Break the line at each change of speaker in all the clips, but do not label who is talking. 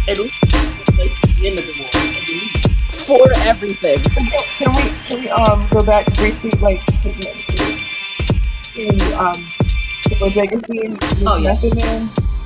At least like the end of the war. At least. For everything.
Can we go back briefly, like to the bodega scene with Method Man?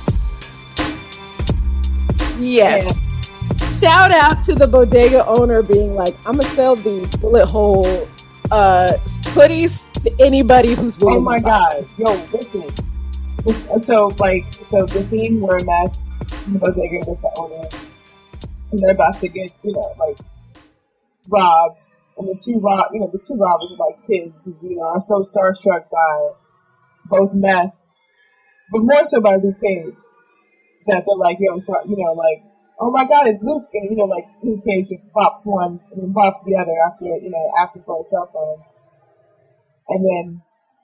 Yes. Shout out to the bodega owner being like, I'm gonna sell these bullet hole hoodies to anybody who's willing.
Oh my god, yo, listen. So the scene where Meth in the bodega with the owner, and they're about to get robbed, and the two robbers are like kids who are so starstruck by both Meth, but more so by Luke Cage, that they're like, yo, so, oh my god, it's Luke, and Luke Cage just bops one and then bops the other after asking for a cell phone, and then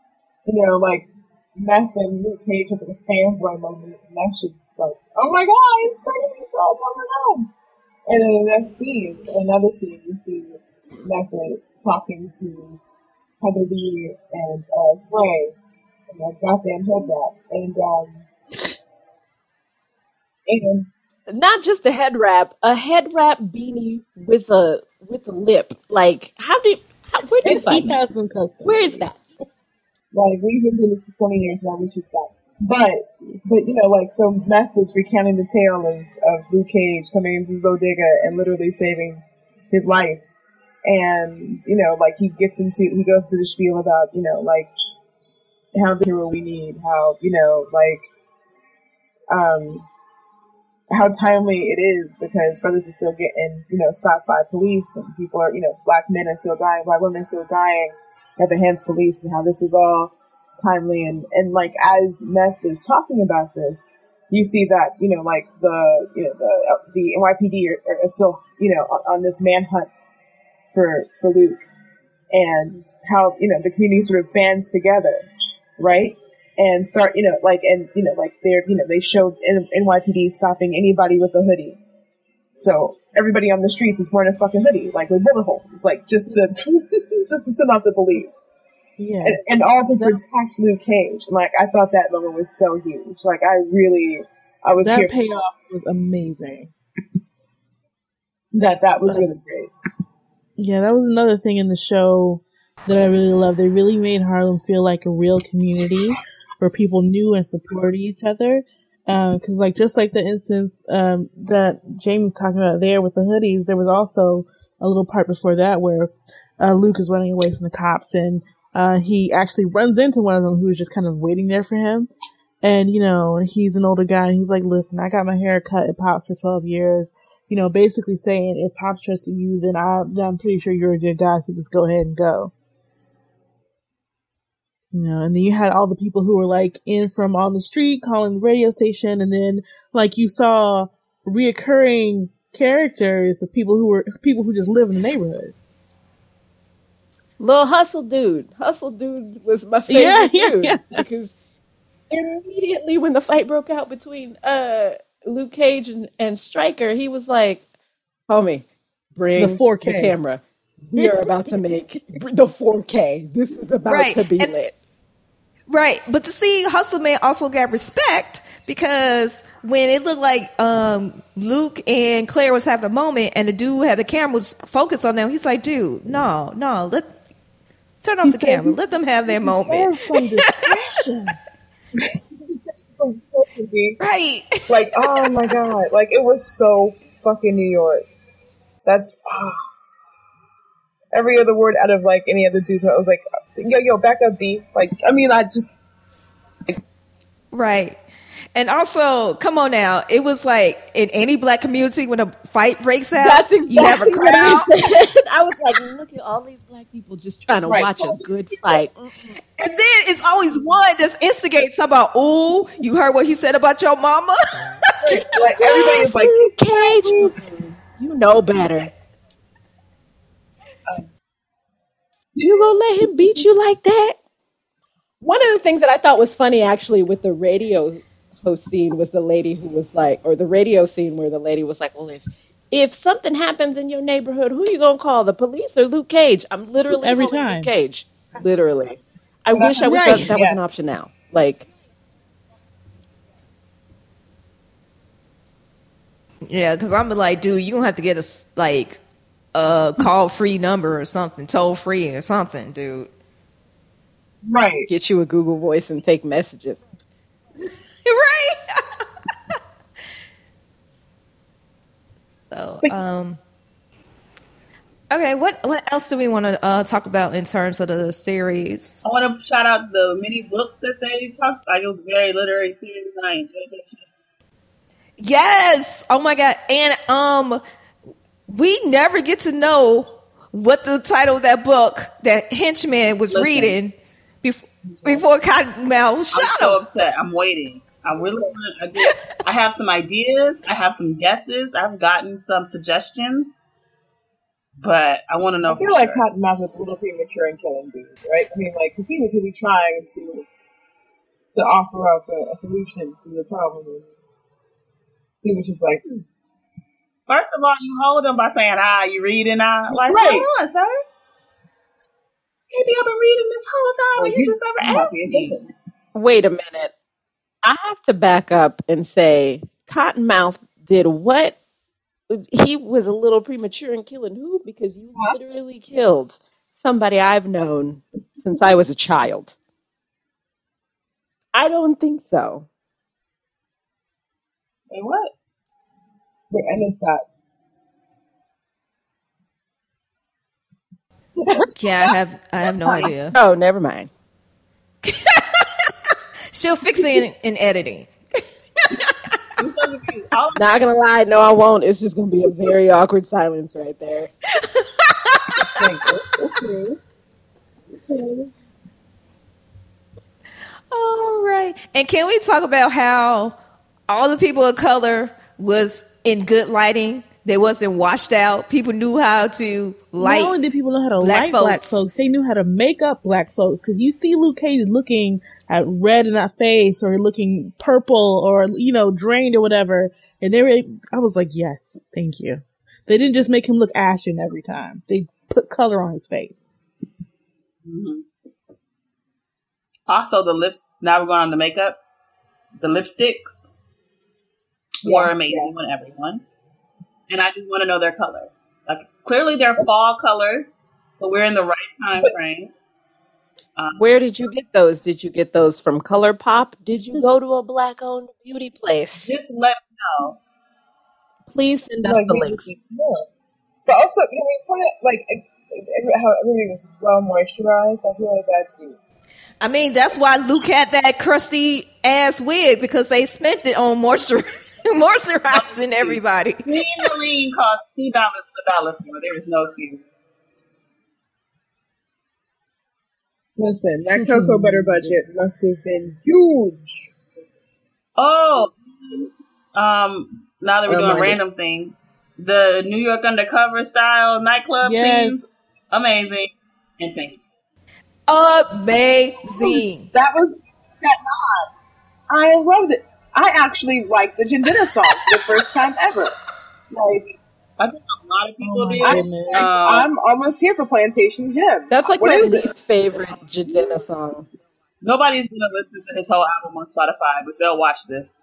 Meth and Luke Cage have a fanboy moment, and that shit's like, oh my god, it's crazy, so oh my god. And then the next scene, another scene, you see Method talking to Heather B and Sway, and that goddamn head wrap, and
not just a head wrap beanie with a lip. Like, where did you find that? Where is that?
Like, we've been doing this for 20 years now, we should stop. But so Meth is recounting the tale of Luke Cage coming into his bodega and literally saving his life. And, he goes to the spiel about, how the hero we need, how, how timely it is because brothers are still getting, stopped by police and people are, black men are still dying, black women are still dying at the hands of police, and how this is all timely. And as Meth is talking about this, you see that, the NYPD are still, on this manhunt for Luke, and how, the community sort of bands together, right? And start, they showed NYPD stopping anybody with a hoodie. So everybody on the streets is wearing a fucking hoodie, like with bullet holes, like just to send off the police. Yeah. And all to protect Luke Cage. Like, I thought that moment was so huge. Like, I was
that
here.
That payoff was amazing.
That was really great.
Yeah, that was another thing in the show that I really loved. They really made Harlem feel like a real community where people knew and supported each other. Cause just like the instance, that Jamie's talking about there with the hoodies, there was also a little part before that where, Luke is running away from the cops and, he actually runs into one of them who was just kind of waiting there for him. And, he's an older guy and he's like, listen, I got my hair cut at Pops for 12 years. Basically saying if Pops trusted you, then I'm pretty sure you're a good guy, so just go ahead and go. And then you had all the people who were like in from on the street calling the radio station, and then like you saw reoccurring characters of people who just live in the neighborhood.
Lil Hustle Dude was my favorite dude. Yeah. Because immediately when the fight broke out between Luke Cage and Stryker, he was like, homie, bring the 4K the camera. We are about to make the 4K. This is about to be lit.
Right. But to see Hustle Man also got respect because when it looked like Luke and Claire was having a moment and the dude had the camera was focused on them, he's like, dude, no, turn off the camera. Let them have their moment.
Some discretion.
Right.
Like, oh my god. Like, it was so fucking New York. That's every other word out of like any other dude. I was like, yo, back up, B. Like, I mean, I just
right. And also, come on now, it was like in any black community when a fight breaks out,
that's exactly
you have a crowd.
I was like, look at all these black people just trying to watch a good fight.
And then it's always one that's instigates about, ooh, you heard what he said about your mama?
Like, everybody is like,
Cage, you know better. You gonna let him beat you like that? One of the things that I thought was funny actually with the radio host scene was the lady who was like, or the radio scene where the lady was like, well, if something happens in your neighborhood, who you gonna call, the police or Luke Cage? I'm literally
every
calling
time
Luke Cage. Literally. I wish that was an option now. Like,
Yeah, because I'm like, dude, you gonna have to get a call free number or something, toll free or something, dude.
Right.
Get you a Google Voice and take messages.
Right. So, okay, what else do we want to talk about in terms of the series?
I want to shout out the many books that they talked. Like, it was a very literary series, and I enjoyed that shit.
Yes. Oh my god. And we never get to know what the title of that book that Henchman was reading before Cottonmouth shot
I'm so upset. I'm waiting. I really want to. I have some ideas. I have some guesses. I've gotten some suggestions, but I want to know.
I feel like Cottonmouth was a little premature in killing dude, right? I mean, like, because he was really trying to offer up a solution to the problem. And he was just like,
First of all, you hold him by saying, you reading now? Like,
right.
Hold on, sir. Maybe I've been reading this whole time and you just never asked me.
Wait a minute. I have to back up and say Cottonmouth did what? He was a little premature in killing who? Because you literally killed somebody I've known since I was a child. I don't think so.
Wait, what?
Wait, I missed that.
Yeah, I have no idea.
Oh, never mind.
She'll fix it in editing.
Not gonna lie, no, I won't. It's just gonna be a very awkward silence right there.
Okay.
All right. And can we talk about how all the people of color was in good lighting? They wasn't washed out. People knew how to light.
Not only did people know how to light black folks, they knew how to make up black folks. Because you see Luke Cage looking at red in that face, or looking purple, or drained or whatever, and I was like, yes, thank you. They didn't just make him look ashen every time. They put color on his face.
Mm-hmm. Also, the lips. Now we're going on the makeup. The lipsticks were amazing on everyone. And I just want to know their colors. Like, clearly they're fall colors, but we're in the right time frame.
Where did you get those? Did you get those from ColourPop? Did you go to a black-owned beauty place?
Just let me know.
Please send us the links.
But also, can we point out, like, how everything is well moisturized? I feel like that's huge.
I mean, that's why Luke had that crusty ass wig, because they spent it on moisturizing everybody.
Clean Marine cost $2 a dollar store. There is no excuse.
Listen, that cocoa butter budget must have been huge.
Oh, now that we're doing random things, the New York Undercover style nightclub scenes, amazing. And thank you.
Amazing.
That was that nod. I loved it. I actually liked the Jindina song for the first time ever. Like,
I think a lot of people did.
I'm almost here for Plantation Jim.
That's like my least favorite Jindina song.
Nobody's gonna listen to his whole album on Spotify, but they'll watch this.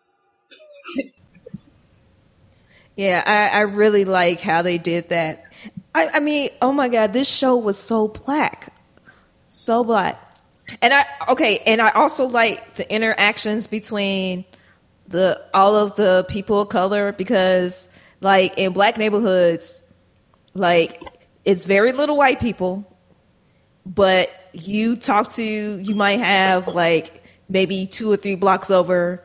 Yeah, I really like how they did that. I mean, oh my God, this show was so black. So black. And I also like the interactions between all of the people of color, because like in black neighborhoods, like it's very little white people, but you might have like maybe 2 or 3 blocks over,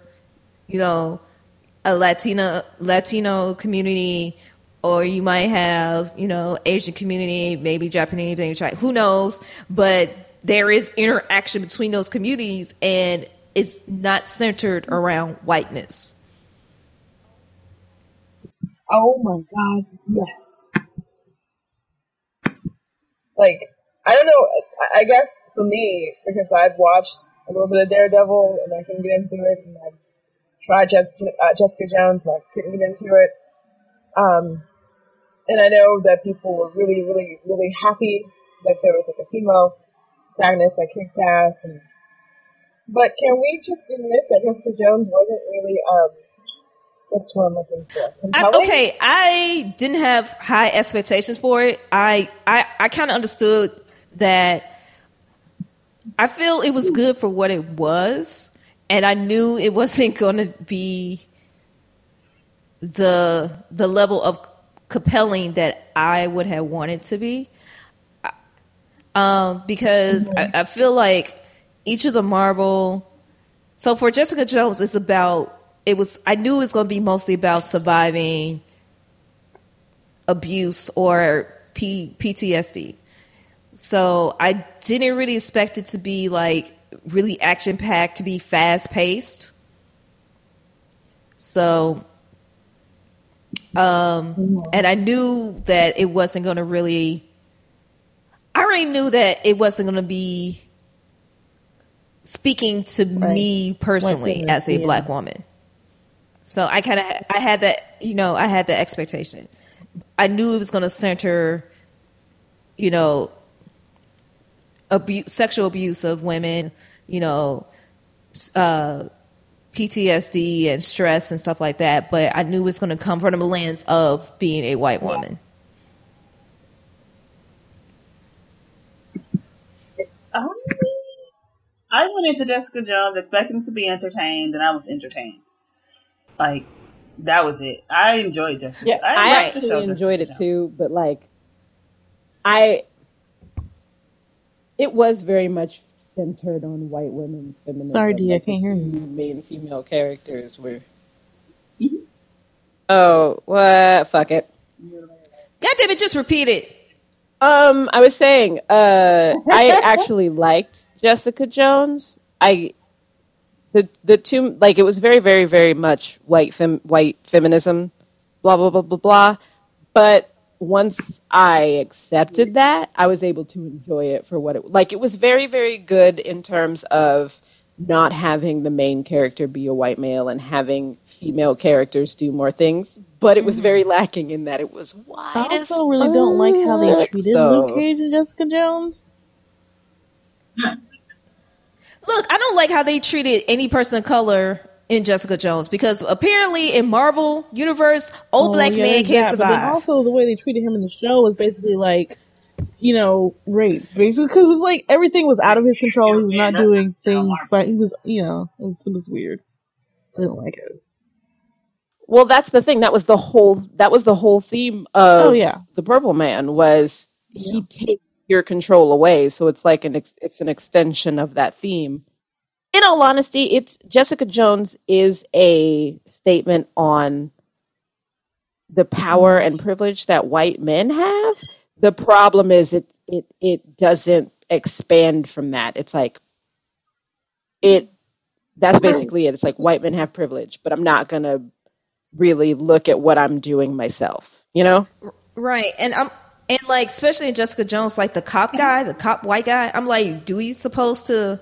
a Latino community, or you might have, Asian community, maybe Japanese, maybe Chinese, who knows, but there is interaction between those communities, and it's not centered around whiteness.
Oh my God, yes. Like, I don't know, I guess for me, because I've watched a little bit of Daredevil, and I couldn't get into it, and I've tried Jessica Jones, and I couldn't get into it. And I know that people were really, really, really happy that there was like a female protagonist that kicked ass, but can we just admit that Jessica Jones wasn't really That's what I'm looking for. Compelling?
I didn't have high expectations for it. I kind of understood that. I feel it was good for what it was, and I knew it wasn't going to be the level of compelling that I would have wanted to be. Because I feel like each of the Marvel. So for Jessica Jones, I knew it was going to be mostly about surviving abuse or PTSD. So I didn't really expect it to be like really action packed, to be fast paced. So, and I knew that it wasn't going to really. I already knew that it wasn't going to be speaking to me personally as a black woman. So I had that, I had the expectation. I knew it was going to center, sexual abuse of women, PTSD and stress and stuff like that. But I knew it was going to come from the lens of being a white woman.
I went into Jessica Jones expecting to be entertained, and I was entertained. Like, that was it. I enjoyed Jessica.
Yeah, I actually enjoyed it too, but it was very much centered on white women's feminism.
Sorry, D, I can't hear you.
Main female characters were. Oh, what? Fuck it.
God damn it! Just repeat it.
I was saying, I actually liked Jessica Jones. The two, like, it was very, very, very much white feminism, blah, blah, blah, blah, blah. But once I accepted that, I was able to enjoy it for what it was very, very good in terms of not having the main character be a white male and having female characters do more things. But it was very lacking in that it was white.
I also really don't like how they treated Luke Cage and Jessica Jones.
Look, I don't like how they treated any person of color in Jessica Jones, because apparently in Marvel Universe, black men can't survive.
But then also the way they treated him in the show was basically like, rape. Basically, because it was like everything was out of his control. He was not doing things, but he was, it was weird. I didn't like it.
Well, that's the thing. That was the whole theme of the Purple Man was he takes your control away. So it's like it's an extension of that theme. In all honesty, Jessica Jones is a statement on the power and privilege that white men have. The problem is it doesn't expand from that. It's like that's basically it. It's like white men have privilege, but I'm not gonna really look at what I'm doing myself,
Right. And like, especially in Jessica Jones, like the cop white guy, I'm like, do we supposed to,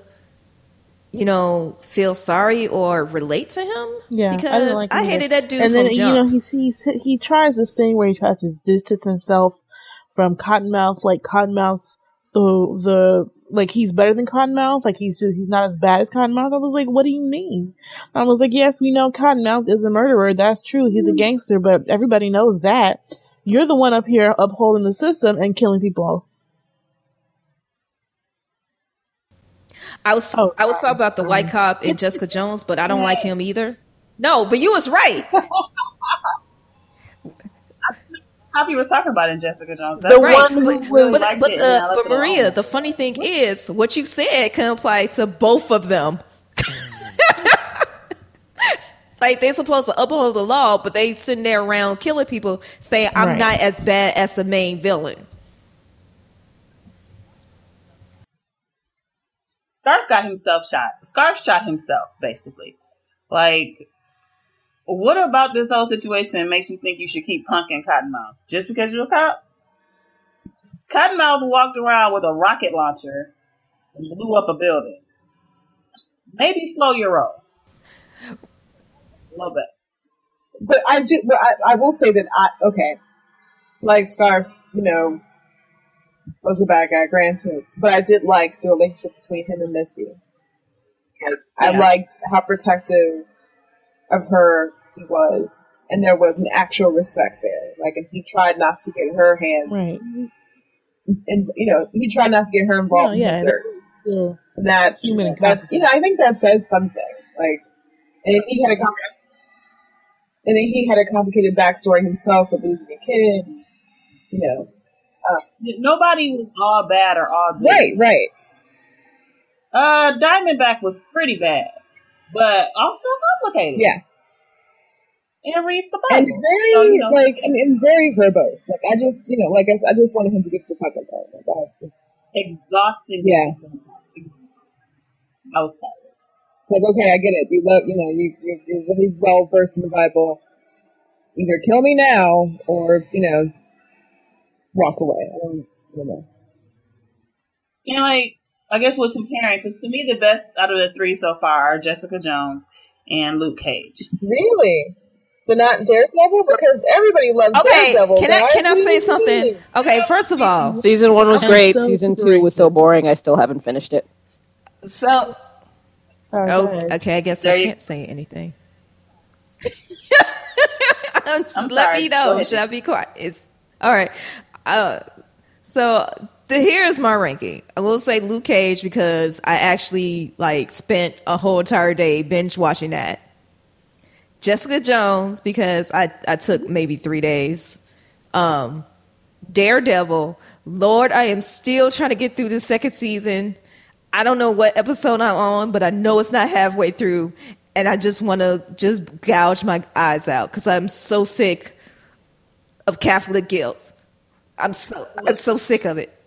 feel sorry or relate to him?
Yeah.
Because I hated that dude
and
from
then,
jump.
he tries this thing where he tries to distance himself from Cottonmouth, like Cottonmouth's like he's better than Cottonmouth, like he's not as bad as Cottonmouth. I was like, what do you mean? I was like, yes, we know Cottonmouth is a murderer. That's true. He's a gangster, but everybody knows that. You're the one up here upholding the system and killing people.
I was talking about the white cop in Jessica Jones, but I don't like him either. No, but you was right.
Poppy was talking about in Jessica Jones.
That's right. But Maria, the funny thing is, what you said can apply to both of them. Like, they're supposed to uphold the law, but they sitting there around killing people saying, I'm not as bad as the main villain.
Scarf got himself shot. Scarf shot himself, basically. Like, what about this whole situation makes you think you should keep punking Cottonmouth? Just because you're a cop? Cottonmouth walked around with a rocket launcher and blew up a building. Maybe slow your roll. A little bit.
But I will say that like Scarf, was a bad guy, granted, but I did like the relationship between him and Misty. I liked how protective of her he was, and there was an actual respect there. Like, and he tried not to get her hands,
Right.
and he tried not to get her involved in his dirt.
Still
That
human and
that's I think that says something. Like, and he had a complicated backstory himself with losing a kid.
Nobody was all bad or all good.
Right.
Diamondback was pretty bad, but also complicated.
Yeah.
And reads the Bible.
And very, and very verbose. Like, I just wanted him to get to the fucking point. Like,
exhausting.
Yeah.
I was tired.
Like, okay, I get it. You love, you're really well versed in the Bible. Either kill me now or, walk away. I don't know.
And I guess we're comparing, because to me the best out of the three so far are Jessica Jones and Luke Cage.
Really? So not Daredevil? Because everybody loves Daredevil.
Can I say something? Okay, first of all,
season 1 was great. Season 2 was so boring. I still haven't finished it.
So, okay. I guess I can't say anything. Let me know. Should I be quiet? It's all right. So here's my ranking. I will say Luke Cage because I actually spent a whole entire day binge watching that. Jessica Jones because I took maybe 3 days. Daredevil. Lord, I am still trying to get through the second season. I don't know what episode I'm on, but I know it's not halfway through. And I just want to just gouge my eyes out because I'm so sick of Catholic guilt. I'm so sick of it.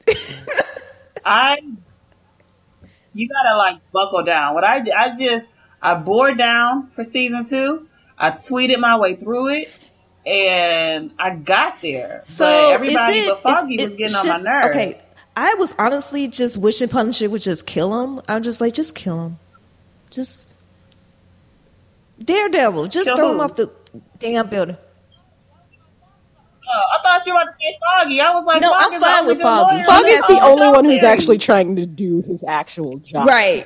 You gotta buckle down. What I bore down for season 2. I tweeted my way through it, and I got there.
So
but everybody but Foggy was getting on my nerves.
Okay, I was honestly just wishing Punisher would just kill him. I'm just like, just kill him. Just Daredevil. Just
Kill
throw
who?
him off the damn building.
I thought you were about to say Foggy. I was like,
No,
Foggy's
I'm fine
the
with
only
Foggy.
good lawyer
Foggy's
on
the
that
only
whole
one who's
series.
actually trying to do his actual job.
Right.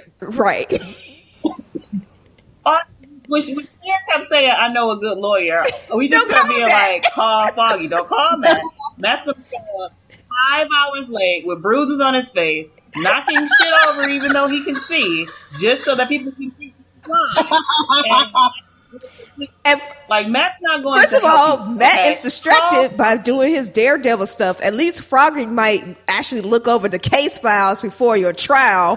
When Claire kept saying, I know a good lawyer, we just kept being like, call Foggy. Don't call Matt. Matt's going to show up 5 hours late with bruises on his face, knocking shit over even though he can see, just so that people can see his line.
And
Matt's not going
first
to
of all,
help you,
Matt
okay?
is distracted by doing his Daredevil stuff. At least Froggy might actually look over the case files before your trial.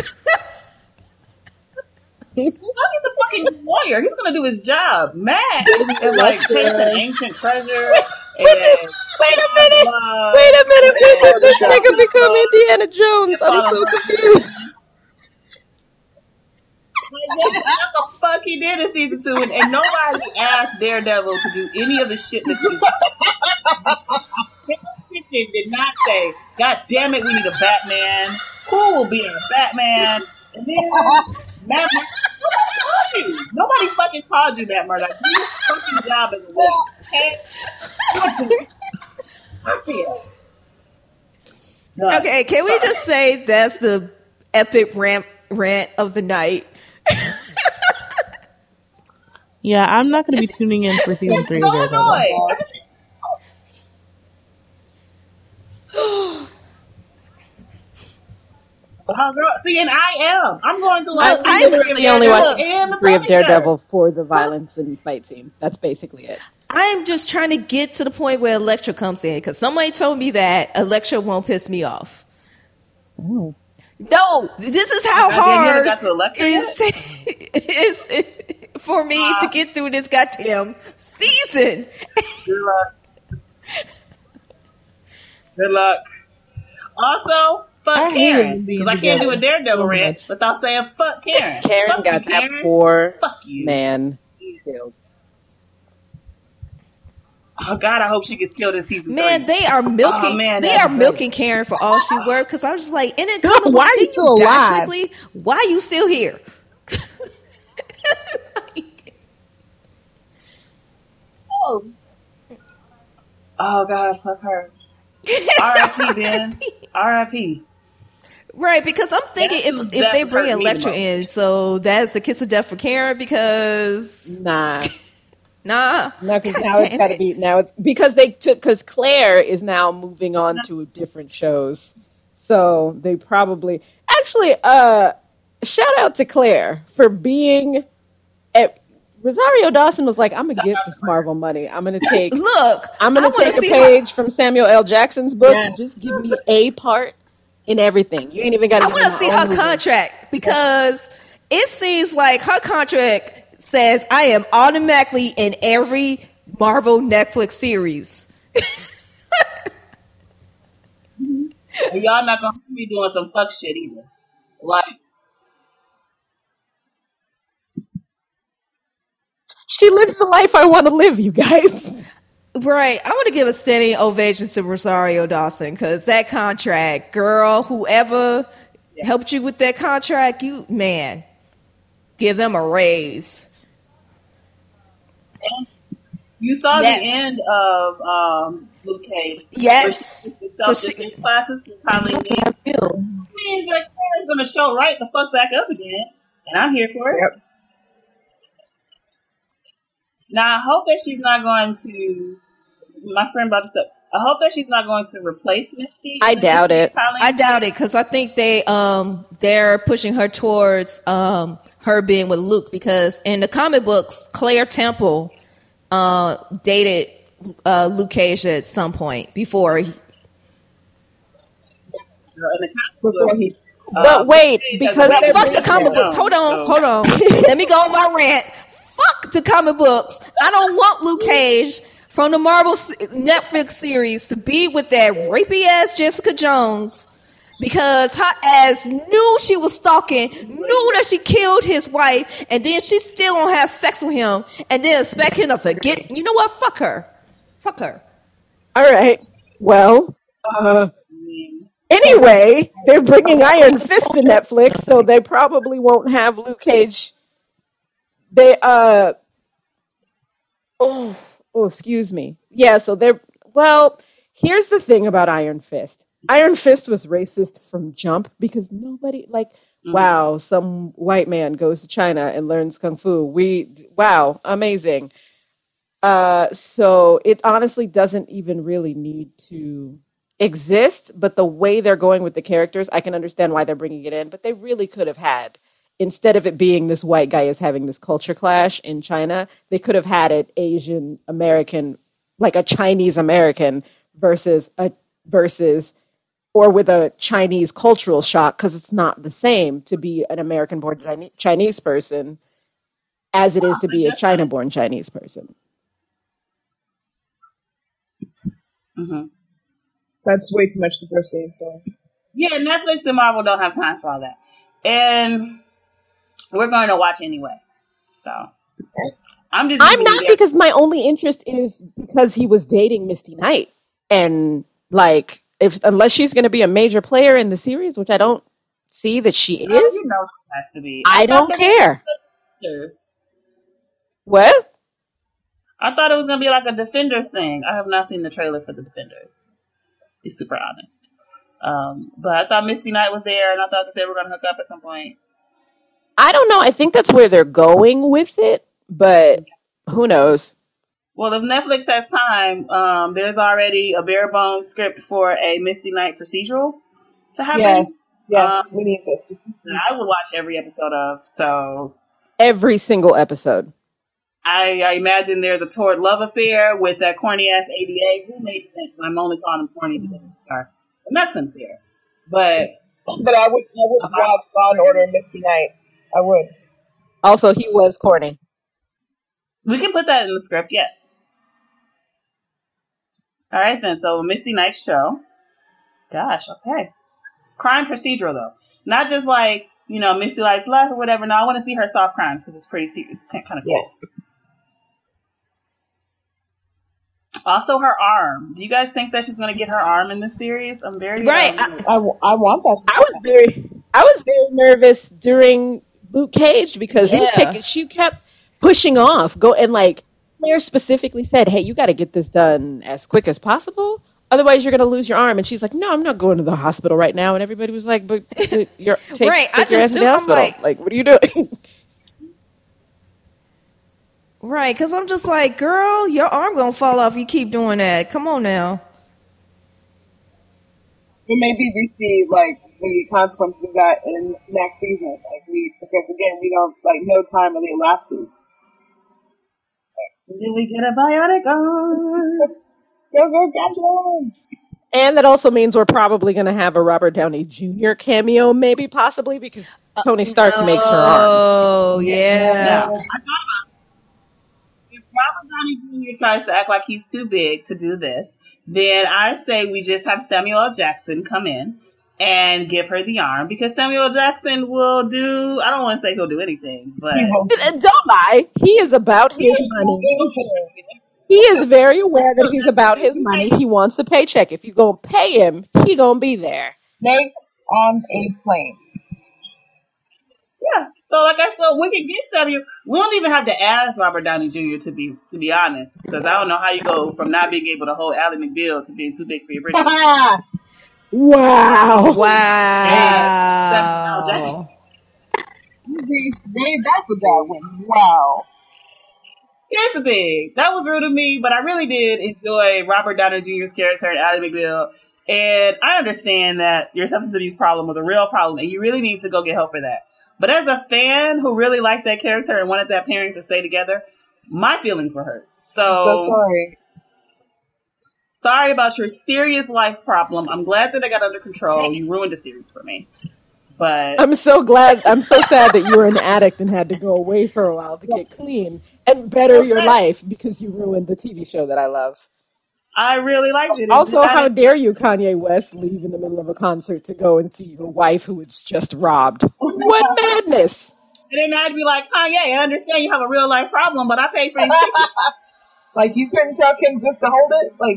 He's a fucking lawyer. He's going to do his job. Matt is chasing ancient treasure.
Wait a minute. People, this nigga become Indiana Jones. I'm so confused.
What the fuck he did in season 2, and nobody asked Daredevil to do any of the shit that he did not say, God damn it, we need a Batman. Who will be our Batman? And then Matt Murdock, nobody fucking called you Matt Murdock. Do your fucking job as a lawyer, okay?
Okay, can we just say that's the epic rant of the night?
Yeah, I'm not going to be tuning in for season 3 of Daredevil.
See, and I am. I'm going to
I'm literally only watching 3 of Daredevil for the violence and fight scene. That's basically it.
I'm just trying to get to the point where Elektra comes in because somebody told me that Elektra won't piss me off.
Ooh.
No, this is how hard it is for me to get through this goddamn season.
Good luck. Also, fuck Karen. Because I can't do a Daredevil rant without saying fuck Karen.
Karen
fuck
got
you,
that
Karen.
poor
Fuck you.
man killed.
Oh God, I hope she gets killed in season 3.
Man, they are milking.
Oh, man,
they are milking Karen for all she worth. Because I was just like, and then
Why are you still alive?
Quickly? Why are you still here?
Oh God, fuck her. R.I.P. Ben. R.I.P.
Right, because I'm thinking if they bring
hurt me the
Elektra
most.
in, so that's the kiss of death for Karen because
Nah.
Nah.
No, because now it's got to be because Claire is now moving on to different shows, so they probably actually shout out to Claire for being. Rosario Dawson was like, "I'm gonna get this Marvel money. I'm gonna take a page from Samuel L. Jackson's book. Yeah. Just give me a part in everything. You ain't even got to.
I want to see her contract because it seems like her contract says I am automatically in every Marvel Netflix series.
Y'all not gonna be doing some fuck shit either. Like,
she lives the life I want to live, you guys.
Right. I want to give a standing ovation to Rosario Dawson because that contract, girl, whoever helped you with that contract, give them a raise.
You saw the end of Luke Cage.
Yes.
So she classes for Colleen. I mean, like, Claire's going to show right the fuck back up again, and I'm here for it. Yep. Now, I hope that she's not going to. My friend brought this up. I hope that she's not going to replace Misty.
I doubt it.
I doubt it because I think they're pushing her towards her being with Luke because in the comic books, Claire Temple dated Luke Cage at some point before he.
But wait, because
fuck the comic books. Hold on. Let me go on my rant. Fuck the comic books. I don't want Luke Cage from the Marvel Netflix series to be with that rapey ass Jessica Jones because her ass knew she was stalking, knew that she killed his wife, and then she still don't have sex with him, and then expect him to forget. You know what? Fuck her.
All right. Well, anyway, they're bringing Iron Fist to Netflix, so they probably won't have Luke Cage. They excuse me. Yeah, so here's the thing about Iron Fist. Iron Fist was racist from jump because nobody wow, some white man goes to China and learns kung fu. Wow, amazing. So it honestly doesn't even really need to exist, but the way they're going with the characters, I can understand why they're bringing it in, but they really could have had, instead of it being this white guy is having this culture clash in China, they could have had it Asian American, like a Chinese American versus or with a Chinese cultural shock, because it's not the same to be an American-born Chinese person as it is to be a China-born Chinese person.
Mm-hmm. That's way too much diversity. So
yeah, Netflix and Marvel don't have time for all that, and we're going to watch anyway. So I'm
not because my only interest is because he was dating Misty Knight, and unless she's going to be a major player in the series, which I don't see that she is.
You know she has to be.
I don't care. What?
I thought it was going to be like a Defenders thing. I have not seen the trailer for the Defenders. To be super honest. But I thought Misty Knight was there, and I thought that they were going to hook up at some point.
I don't know. I think that's where they're going with it, but who knows?
Well, if Netflix has time, there's already a bare bones script for a Misty Knight procedural to happen.
Yes, we need this.
That I would watch every episode of. So
every single episode.
I imagine there's a torrid love affair with that corny ass ADA. Who makes sense? I'm only calling him corny because he's a star, and that's unfair. But
I would watch Law and Order Misty Knight. I would.
Also, he was corny.
We can put that in the script, yes. All right, then. So, Misty Knight's show. Gosh, okay. Crime procedural, though. Not just Misty Likes Life or whatever. No, I want to see her solve crimes because it's kind of cool. Yes. Also, her arm. Do you guys think that she's going to get her arm in this series? I'm very
right. I want
that. I was very nervous during Luke Cage because she kept pushing off. Claire specifically said, "Hey, you got to get this done as quick as possible. Otherwise, you're going to lose your arm." And she's like, "No, I'm not going to the hospital right now." And everybody was like, "But you're take your ass to the hospital. What are you doing?"
Right, because I'm just like, girl, your arm gonna fall off. You keep doing that. Come on now.
But maybe we see like the consequences of that in next season. Because again, we don't no time really elapses.
Did we get a bionic arm?
Go, catch one!
And that also means we're probably going to have a Robert Downey Jr. cameo, maybe, possibly, because Tony Stark makes her arm.
Oh, yeah.
If Robert Downey Jr. tries to act like he's too big to do this, then I say we just have Samuel L. Jackson come in and give her the arm, because Samuel L. Jackson will do, I don't want to say he'll do anything, but...
Don't lie. He is about his money. He is very aware that he's about his money. He wants a paycheck. If you're going to pay him, he going to be there.
Snakes on a plane.
Yeah. So like I said, we can get Samuel. We don't even have to ask Robert Downey Jr. to be honest, because I don't know how you go from not being able to hold Ally McBeal to being too big for your britches.
Wow.
Wow.
You be way back with that one. Wow.
Here's the thing. That was rude of me, but I really did enjoy Robert Downey Jr.'s character and Ally McBeal. And I understand that your substance abuse problem was a real problem, and you really need to go get help for that. But as a fan who really liked that character and wanted that pairing to stay together, my feelings were hurt.
I'm so sorry.
Sorry about your serious life problem. I'm glad that I got under control. You ruined the series for me. But
I'm so sad that you were an addict and had to go away for a while to get clean and better your life because you ruined the TV show that I love.
I really liked it.
Also, how dare you, Kanye West, leave in the middle of a concert to go and see your wife who was just robbed? What madness!
And then I'd be like, Kanye, I understand you have a real life problem, but I paid for these tickets.
Like, you couldn't tell Kim just to hold it? Like,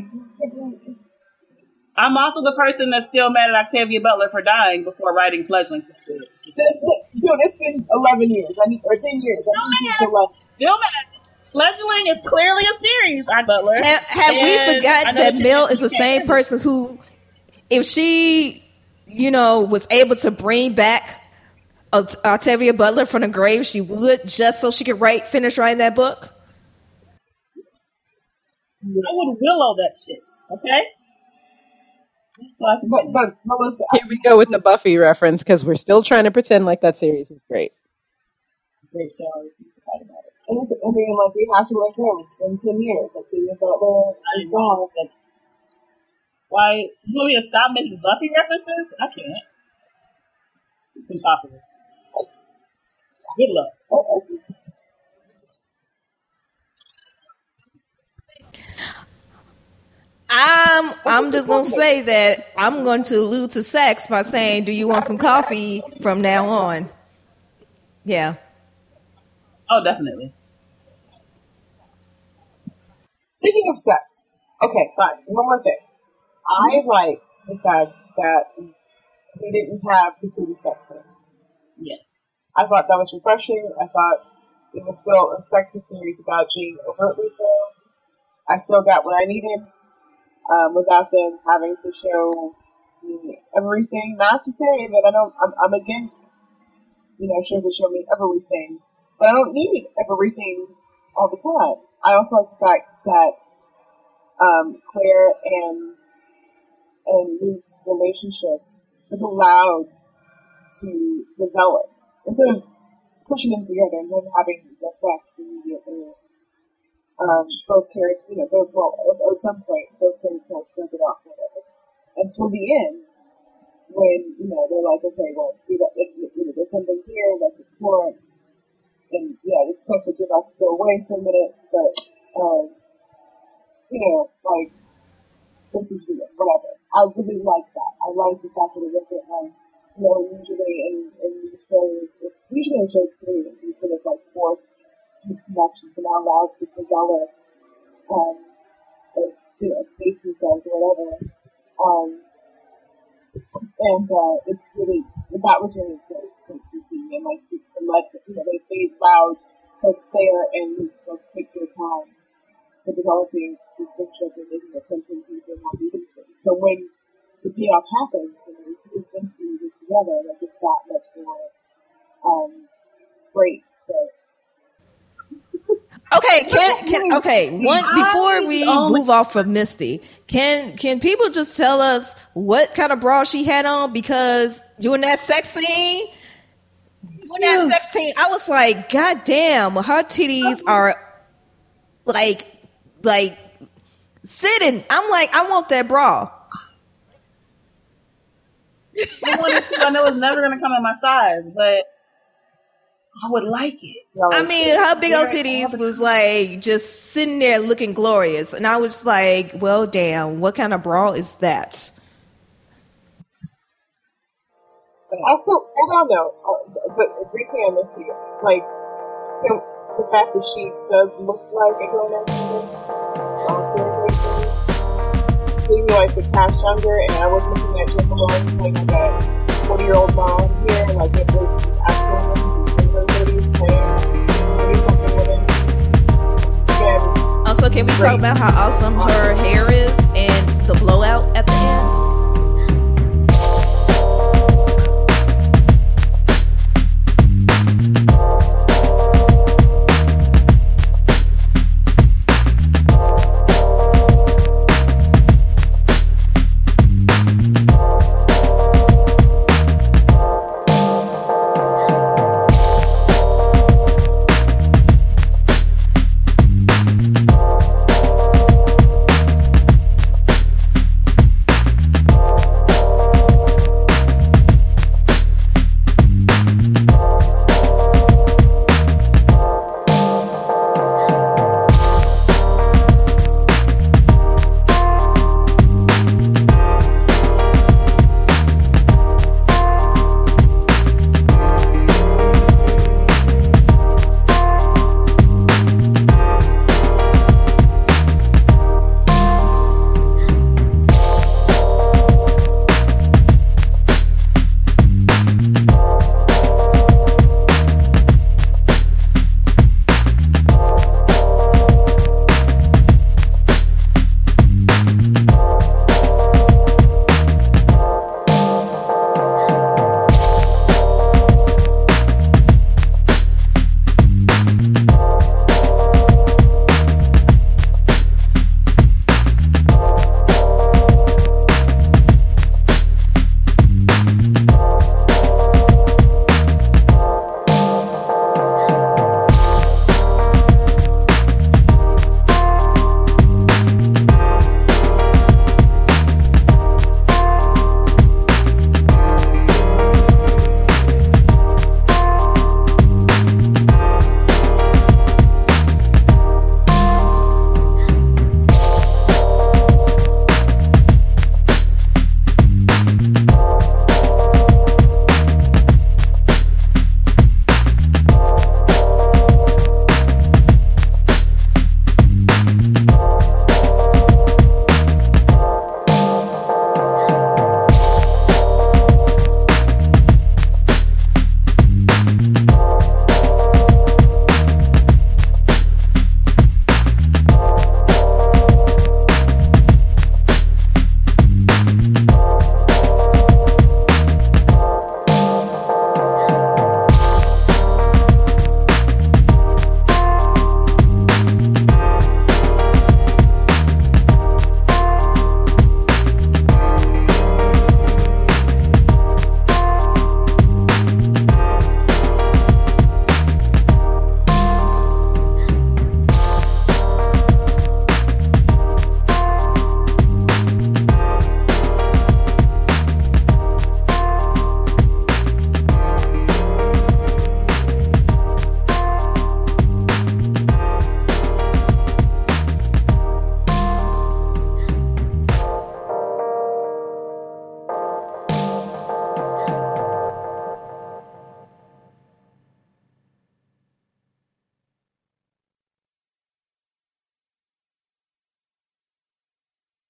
I'm also the person that's still mad at Octavia Butler for dying before writing Fledgling.
dude, it's been 11 years. Or 10 years.
Still mad. Fledgling is clearly a series, Butler.
Have we forgotten that Mel is the same person who, if she, was able to bring back Octavia Butler from the grave, she would, just so she could finish writing that book?
I would willow that shit, okay?
But Melissa,
here we go with the Buffy reference because we're still trying to pretend like that series was great.
Great show.
I mean, we have to let go. It's been 10 years. Octavia Butler is gone.
Why? You want me to stop making Buffy references? I can't. It's impossible. Good luck.
I'm just gonna say that I'm going to allude to sex by saying, "Do you want some coffee?" from now on. Yeah.
Oh, definitely.
Speaking of sex, okay, fine. One more thing. I liked the fact that we didn't have gratuitous sex in it.
Yes.
I thought that was refreshing. I thought it was still a sexy series without being overtly so. I still got what I needed. Without them having to show me everything. Not to say that I'm against, shows that show me everything, but I don't need everything all the time. I also like the fact that Claire and Luke's relationship is allowed to develop instead of pushing them together and then having the sex immediately. Both characters, at some point, both characters kind of shrug it off, whatever. Until the end, when, they're like, okay, well, there's something here, let's explore it. And, it's sucks that you're about to go away for a minute, but, this is real, whatever. I really like that. I like the fact that it wasn't, usually in these shows, usually in shows, period, you sort of, force these connections and are allowed to develop, face themselves or whatever. It's really, that was really great to see. And to let, they allowed both Claire and Luke to take their time for developing this friendship and making it something people want to do. So when the payoff happens, and we eventually get together, it's that much more great. So,
Okay, before we move off from Misty, can people just tell us what kind of bra she had on? Because during that sex scene, I was like, God damn, her titties are like sitting. I'm like, I want that bra.
I know it's never gonna come in my size, but I would like it.
I mean, her big old titties was like just sitting there looking glorious, and I was like, well, damn, what kind of bra is that?
Also, hold on though, but briefly on Misty, like the fact that she does look like a grown-up woman is also a great thing. Even though I took Cash Younger, and I was looking at Jennifer Lawrence like that 40-year-old mom here, and like it was African women who's in her 30s playing 30-something women. Again,
also, can we talk about how awesome her hair is and the blowout